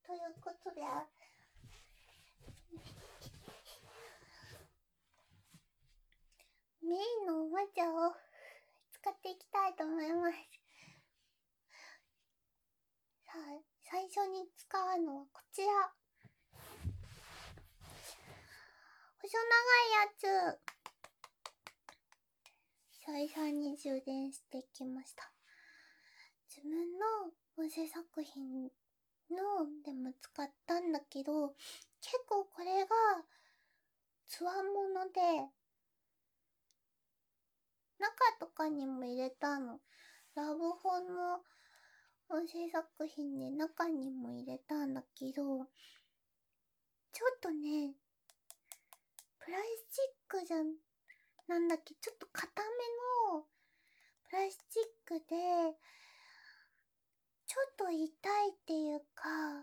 ということで、メインのおもちゃを使っていきたいと思います。さあ、最初に使うのはこちら。細長いやつ。久々に充電してきました。自分の音声作品のでも使ったんだけど、結構これがつわもので、中とかにも入れたの。ラブホの音声作品で中にも入れたんだけど、ちょっとね、プラスチックなんだっけ、ちょっと硬めのプラスチックで、ちょっと痛いっていうか、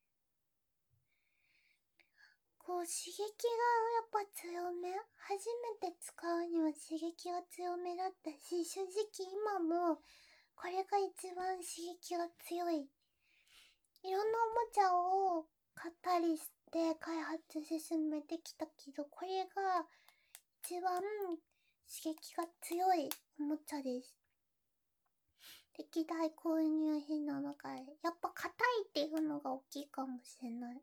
こう刺激がやっぱ強め。初めて使うには刺激が強めだったし、正直今もこれが一番刺激が強い。いろんなおもちゃを買ったりして開発進めてきたけど、これが一番刺激が強いおもちゃです。歴代購入品の中でやっぱ硬いっていうのが大きいかもしれない。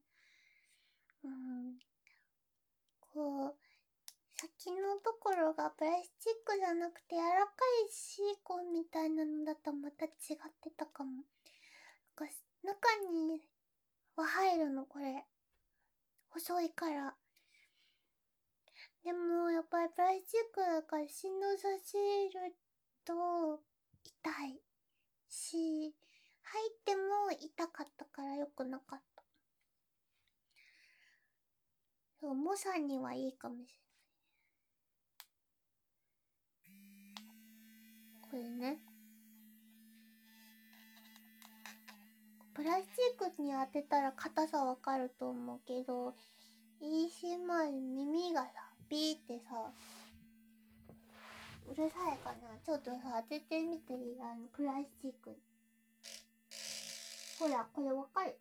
こう先のところがプラスチックじゃなくて柔らかいシリコンみたいなのだとまた違ってたかも。中には入るのこれ。細いから。でもやっぱりプラスチックだから振動させると痛いし、入っても痛かったから良くなかった。重さにはいいかもしれない。これね。プラスチックに当てたら硬さわかると思うけど、ECMR 耳がさ、ビーってさ、うるさいかな。ちょっとさ、当ててみていい？プラスチック。ほら、これわかる？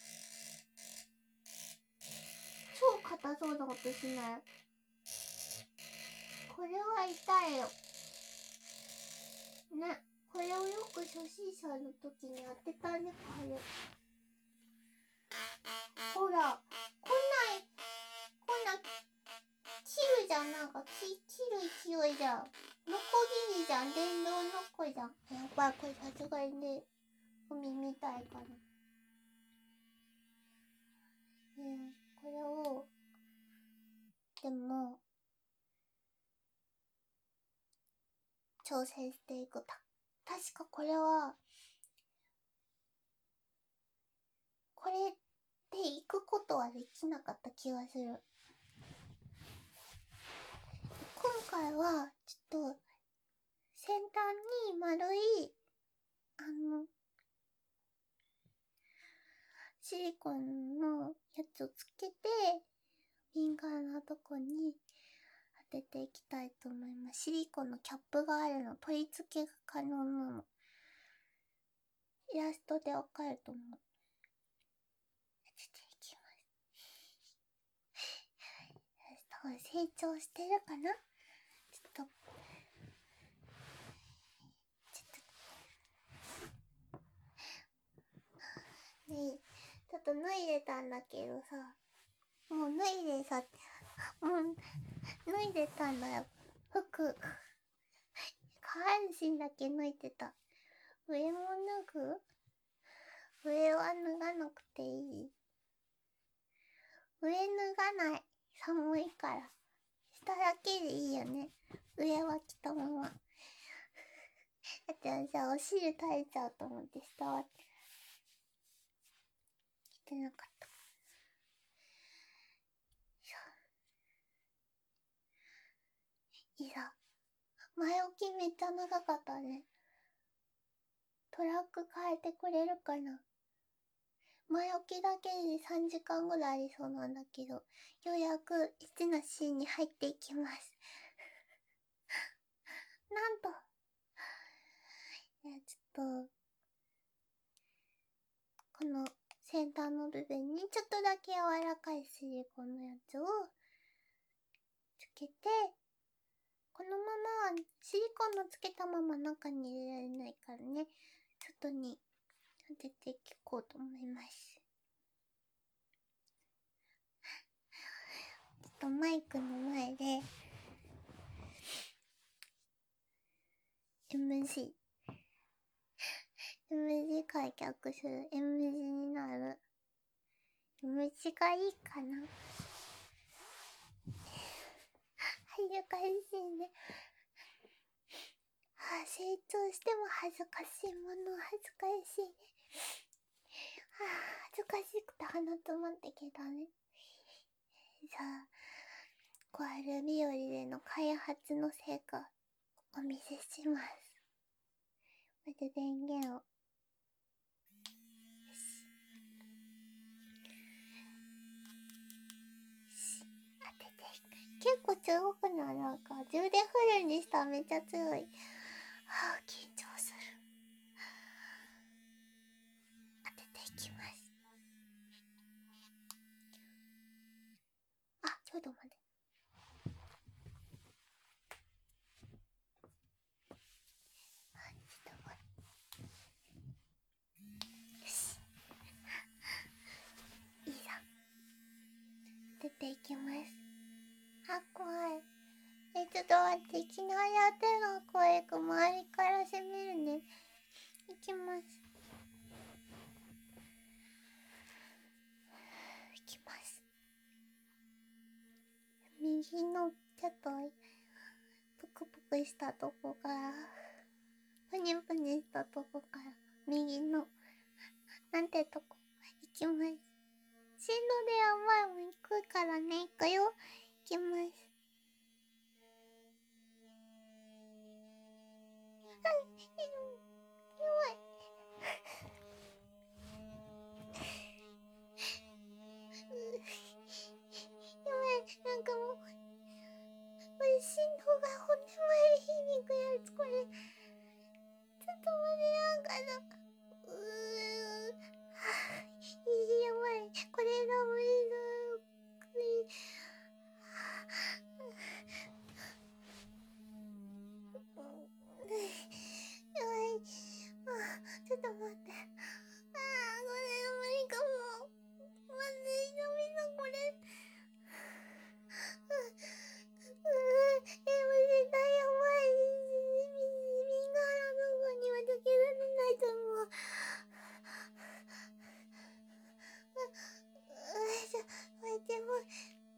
超硬そうな音しない？これは痛いよ。ね、これをよく初心者の時に当てたね、これ。ほら、こんな、切るじゃん、なんか切る勢いじゃん。ノコギリじゃん、電動ノコじゃん。やっぱりこれさすがにね、海みたいかな。これを、でも、調整していく。確かこれは、これで行くことはできなかった気がする。今回は、ちょっと、先端に丸い、シリコンのやつをつけて、フィンガーのとこに当てていきたいと思います。シリコンのキャップがあるの、取り付けが可能なの。イラストでわかると思う。当てていきます。成長してるかな？ちょっと脱いでたんだけどさ、もう脱いでたんだよ。服。下半身だけ脱いでた。上も脱ぐ？上は脱がなくていい。上脱がない。寒いから。下だけでいいよね。上は着たまま。だってさ、お汁垂れちゃうと思って下は着てなかった。いざ。前置きめっちゃ長かったね。トラック変えてくれるかな？前置きだけで3時間ぐらいありそうなんだけど、ようやく1のシーンに入っていきます。なんと、ちょっと、この先間の部分にちょっとだけ柔らかいシリコンのやつをつけて、このままシリコンのつけたまま中に入れられないからね、外に当てていこうと思います。ちょっとマイクの前で MC 開脚する。 M 字になる。 M 字がいいかな。恥ずかしいね。成長しても恥ずかしいもの恥ずかしいね。恥ずかしくて鼻詰まってきたね。さあ、コアル日和での開発の成果お見せします。まず電源を。当てていく。結構強くなる。なんか充電フルにしたらめっちゃ強い。緊張する。当てていきます。ちょっと待って。いいじゃん。当てていきます。怖い。ちょっと待って、いきなり当てるの怖い。周りから攻めるね。いきます。いきます。右のちょっとぷくぷくしたとこから、ぷにぷにしたとこから、右のなんてとこいきます。進路で甘いもん行くからね。行くよ。いきます。弱い。なんかもう、進路が骨まで火に行くやつ、これ。ちょっと待って、なんかな。やばい。これが無理だ。やばい。ちょっと待って。これ無理かも。まずいダメだ、これ。絶対やばい。右側の方には抜けられないと思う。待って、もう。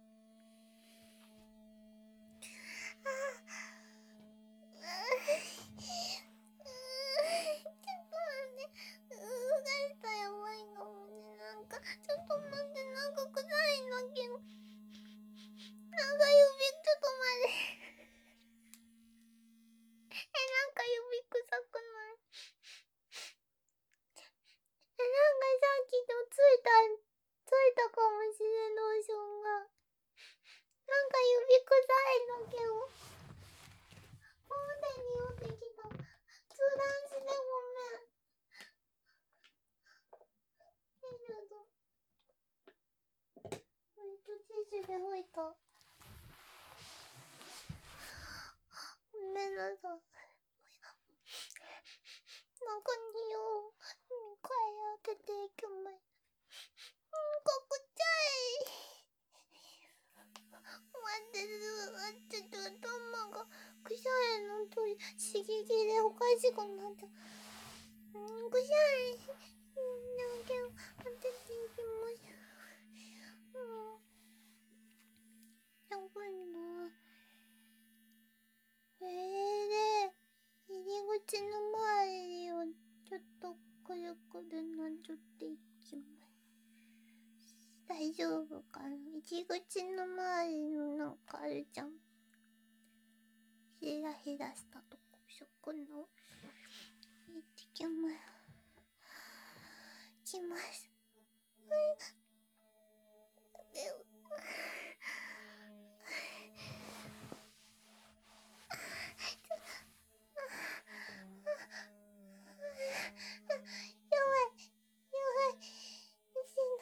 ちょっと待って、なんか臭いんだけど。なんか指、ちょっと待って。なんか指臭くない？なんかさっきとついたかもしれん、ローションが。なんか指臭いんだけど。表に寄ってきた。通談してごめん。ティッシュで拭いた。ごめんなさい。中によ、声当てていきます。くちゃい。待って、ちょっと頭がくしゃいのと刺激でおかしくなった。くしゃい。だけど当てていきます。やばいな。で、入り口の周りをちょっとくるくるなぞっていきます。大丈夫かな。入り口の周りのなんかあるじゃん。ひらひらしたとこ、そこの行ってきます。きます。やばい。死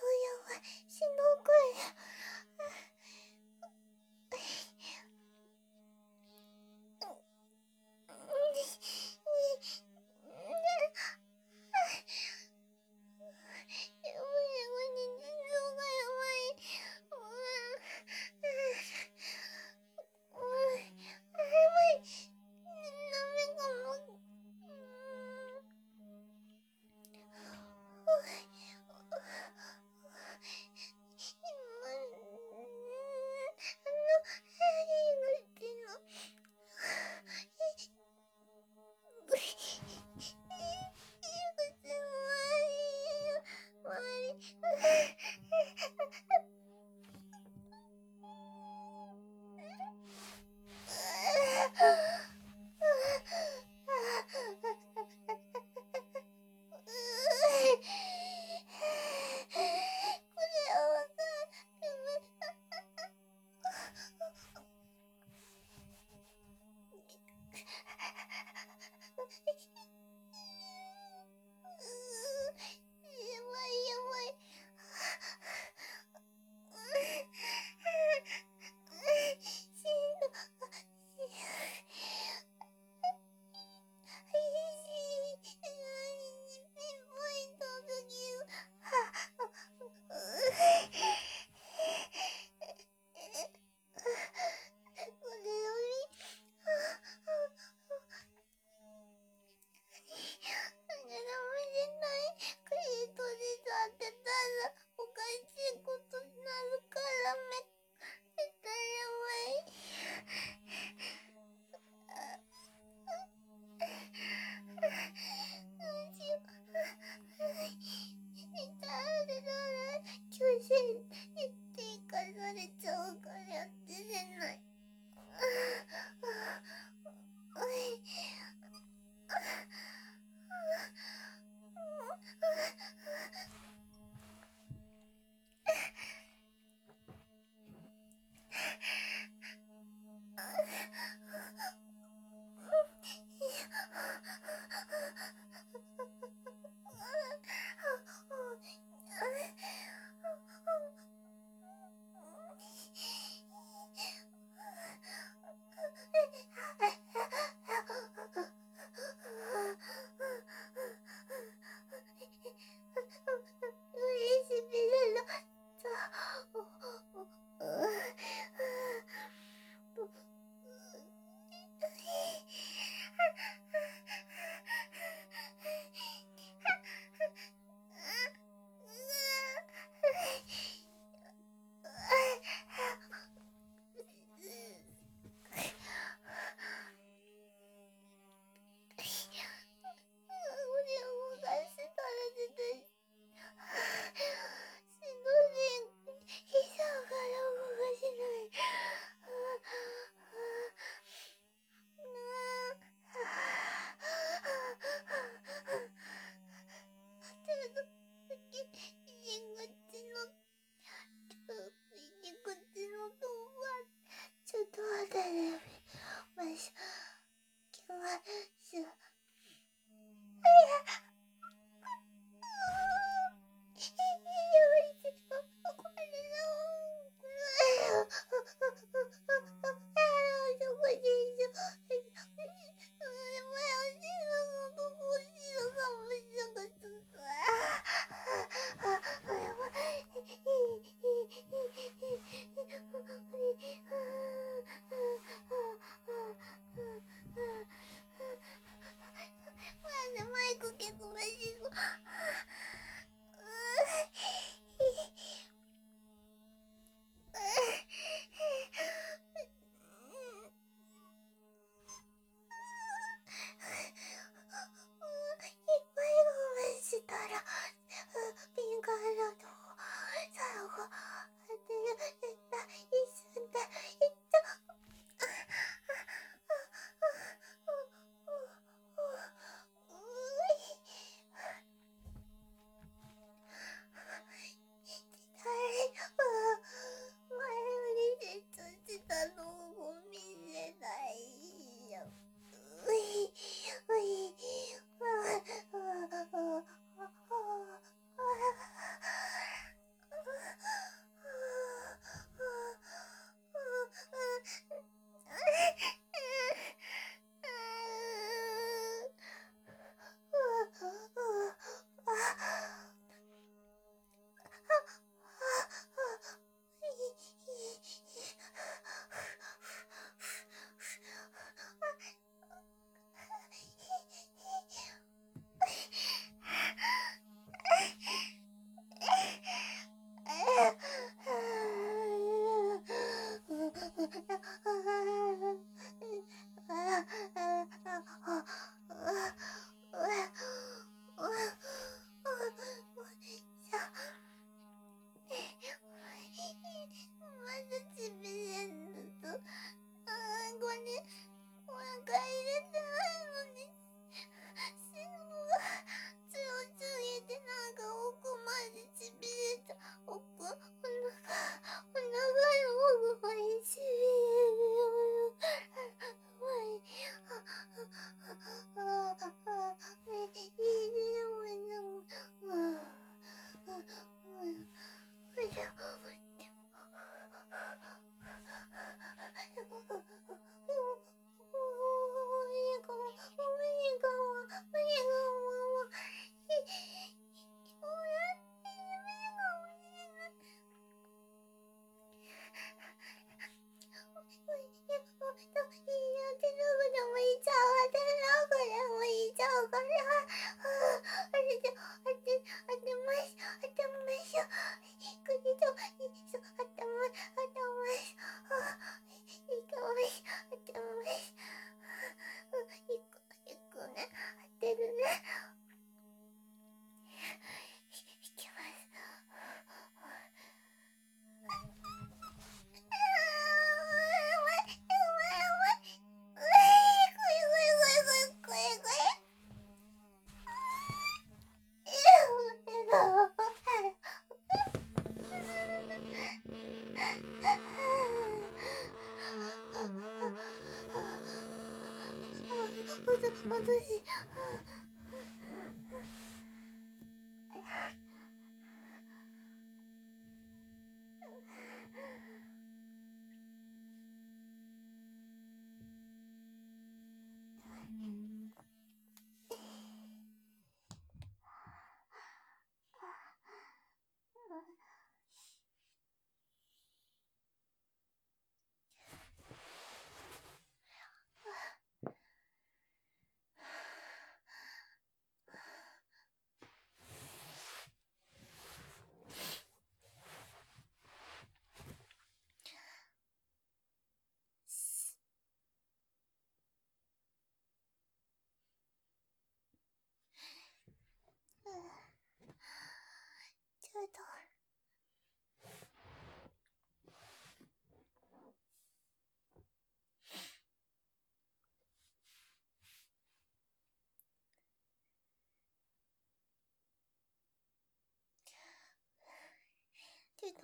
私ちょっと待って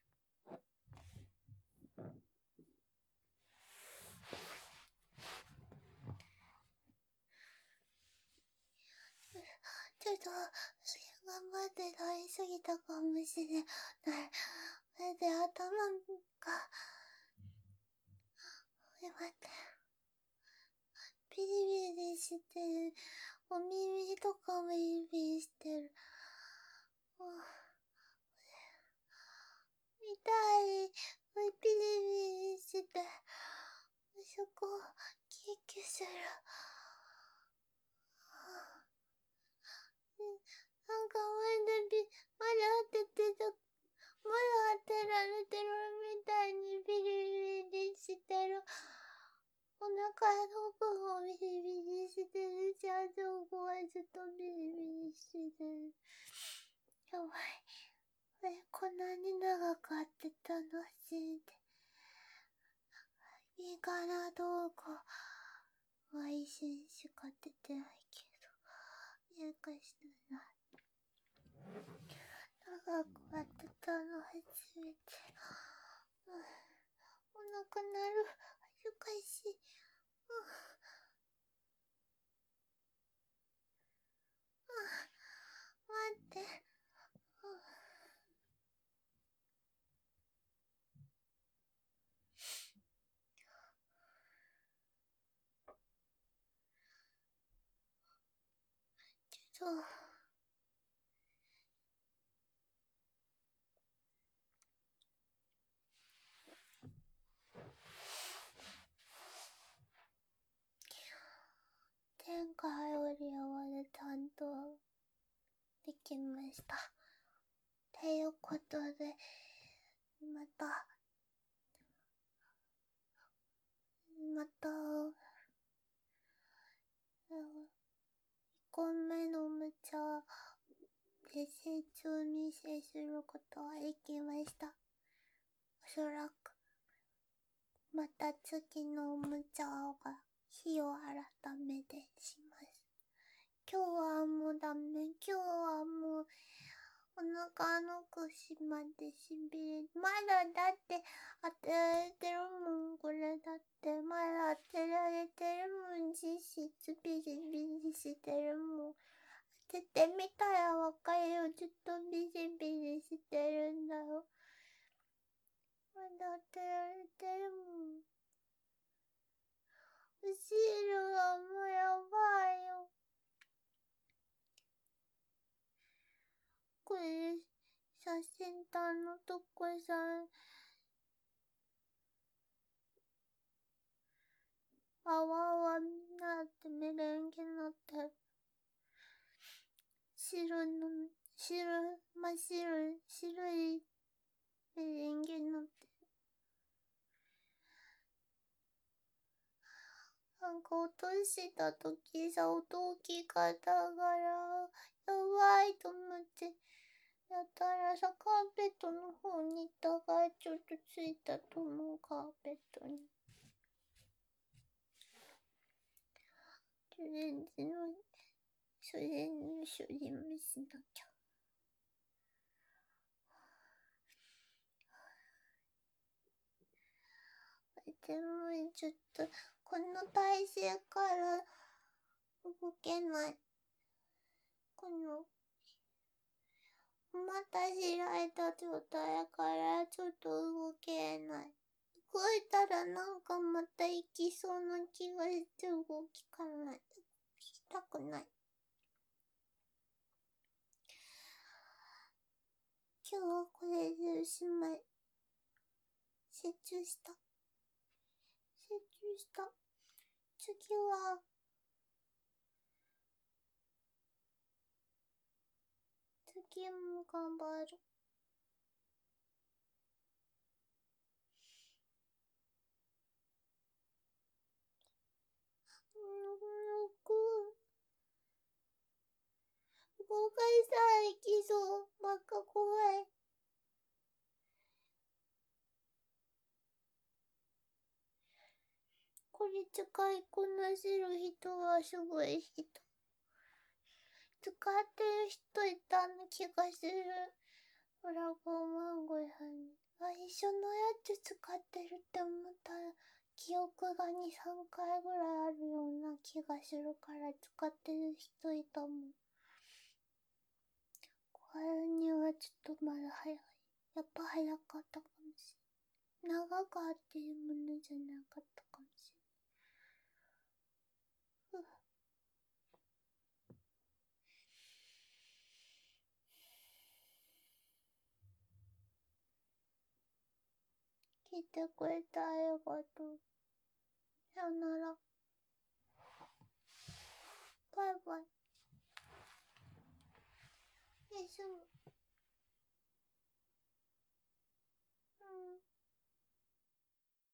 ちょっと頑張って通り過ぎたかもしれない。それで頭が待ってビリビリしてる。お耳とかもビリビリしてる。痛い。ビリビリして、そこ、キュキュする。なんかまだ当ててた、まだ当てられてるみたいにビリビリしてる。お腹の奥もビリビリしてるし、あそこはずっとビリビリしてる。やばい。こんなに長く当てたの知って。いいかなどうかは一瞬しか出てないけど、いいかしらない。長く当てたの初めて。お腹鳴る。恥ずかしい。待って。ちょっと。前回よりはちゃんとできました。っていうことで、また、1個目のおもちゃで成長を見せすることができました。おそらく、また次のおもちゃが日を改めてします。今日はもうダメ。今日はもうお腹の腰までしびれ。まだだって当てられてるもん。これだってまだ当てられてるもん。実質ビリビリしてるもん。当ててみたらわかるよ。ずっとビリビリしてるんだよ。まだ当てられてるもん。後ろがもうやばいよ。これ、写真端のとこさん、あわあわになってメレンゲになってる。真っ白いメレンゲになってる。なんか落とした時さ、音大きかったから、やばいと思って、やったらさ、カーペットの方にいたがちょっとついたと思う、カーペットに。それの処理もしなきゃ。でもちょっとこの体勢から動けない。この、また開いた状態からちょっと動けない。動いたらなんかまた行きそうな気がして動かない。したくない。今日はこれでおしまい。集中した。集中した。次は、次も頑張る。誤解さえきそう。ばっか怖い。これ使いこなせる人はすごい人。使ってる人いた気がする。ドラゴンマンゴーさんに。一緒のやつ使ってるって思ったら、記憶が2、3回ぐらいあるような気がするから使ってる人いたもん。これにはちょっとまだ早い。やっぱ早かったかもしれない。長く合ってるものじゃなかったかもしれない。聞いてくれてありがとう。さよなら。